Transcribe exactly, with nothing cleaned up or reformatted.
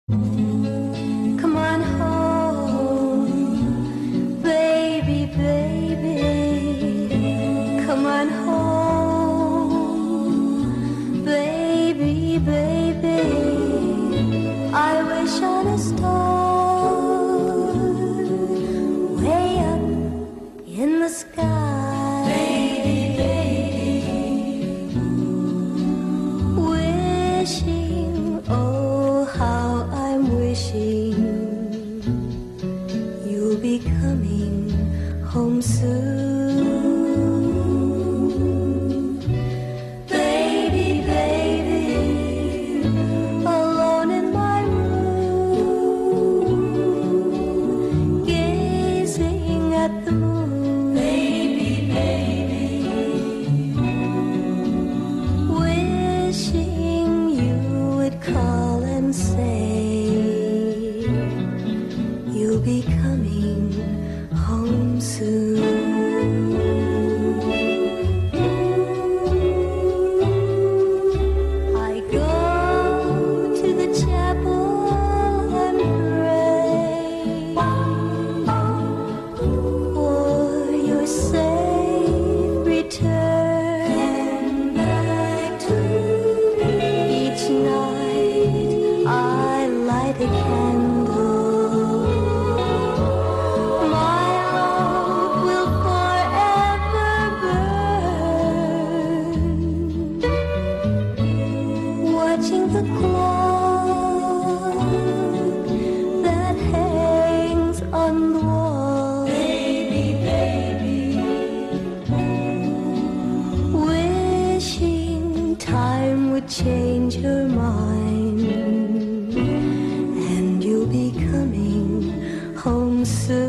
Come on home, baby, baby. Come on home, baby, baby. I wish on a star way up in the sky, baby, baby. Wishing, oh how I'm wishing you'll be coming home soon. Baby, baby, alone in my room, gazing at the moon. Baby, baby, wishing you would call and say you'll be coming home soon. I go to the chapel and pray for your safe return back to me. Each night I light a candle. My hope will forever burn. Watching the clock that hangs on the wall. Baby, baby. Wishing time would change your mind and you'll be coming home soon.